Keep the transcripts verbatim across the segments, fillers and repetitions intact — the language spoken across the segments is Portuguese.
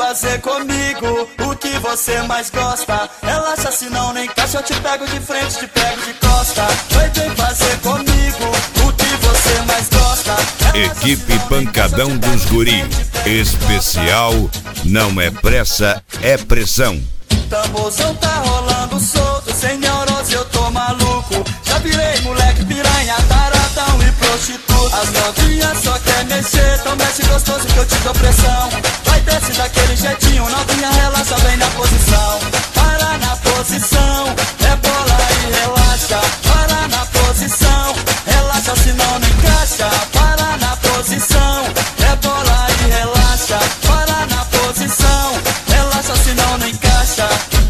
fazer comigo o que você mais gosta. Relaxa, senão nem encaixa, eu te pego de frente, te pego de costa. Vai, vem fazer comigo o que você mais gosta. Relaxa, Equipe Pancadão dos Guri. Especial não é pressa, é pressão. Tamborzão tá rolando solto, sem neurose eu tô maluco. Já virei moleque piranha, taradão e prostituto. As novinhas só quer mexer, então mexe gostoso que eu te dou pressão. Vai, desce daquele jeitinho, novinha relaxa, vem na posição. Para na posição, é bola e relaxa. Para na posição, relaxa senão não encaixa. Para na posição, é bola e relaxa. Para na posição, relaxa senão não encaixa.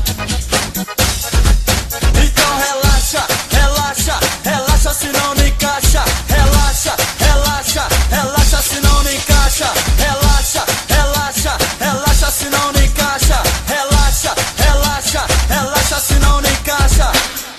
Então relaxa, relaxa, relaxa senão não encaixa. Relaxa, relaxa, relaxa senão não encaixa. Relaxa, relaxa, relaxa senão não encaixa. Relaxa, relaxa, relaxa senão não encaixa.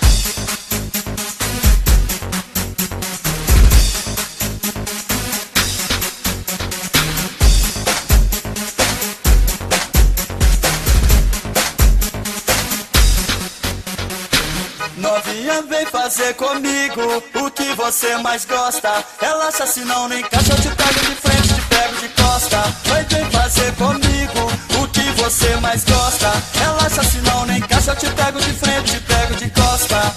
Novinha, vem fazer comigo o que você mais gosta. Relaxa, senão não encaixa, eu te pego de frente, te pego de costa. Vai, vem fazer comigo o que você mais gosta. Relaxa, senão não encaixa, eu te pego de frente, te pego de costa.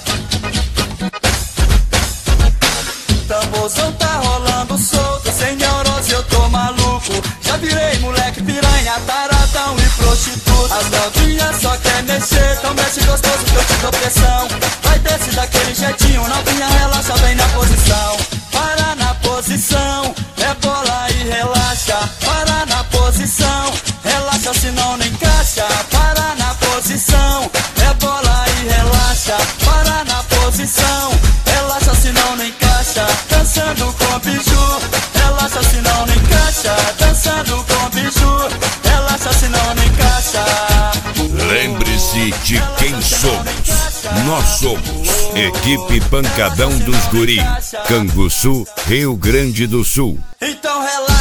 Tamborzão tá rolando solto, sem neurose eu tô maluco. Já virei moleque piranha, taradão e prostituto. As novinhas só quer mexer, então mexe gostoso que eu te dou pressão. Vai, desce daquele jeitinho, novinha relaxa, vem na posição. Para na posição, é bola e relaxa. Para na posição, relaxa senão não encaixa. Para na posição, é bola e relaxa. Para na posição, relaxa senão não encaixa. Dançando com biju, relaxa senão não encaixa. Dançando com biju, relaxa senão não encaixa. Lembre-se de quem somos. Nós somos Equipe Pancadão dos Guri, Canguçu, Rio Grande do Sul. Então relaxa.